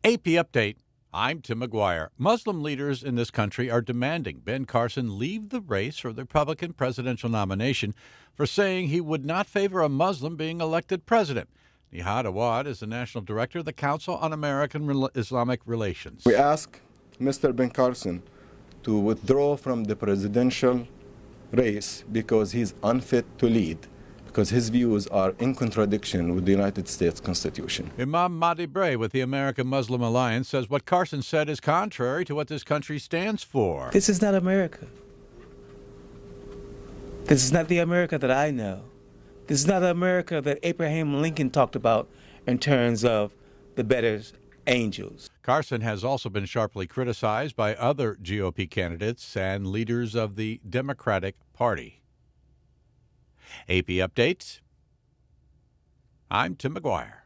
AP Update. I'm Tim McGuire. Muslim leaders in this country are demanding Ben Carson leave the race for the Republican presidential nomination for saying he would not favor a Muslim being elected president. Nihad Awad is the national director of the Council on American Islamic Relations. We ask Mr. Ben Carson to withdraw from the presidential race because he's unfit to lead, because his views are in contradiction with the United States Constitution. Imam Mahdi Bray with the American Muslim Alliance says what Carson said is contrary to what this country stands for. This is not America. This is not the America that I know. This is not the America that Abraham Lincoln talked about in terms of the better angels. Carson has also been sharply criticized by other GOP candidates and leaders of the Democratic Party. AP Updates. I'm Tim McGuire.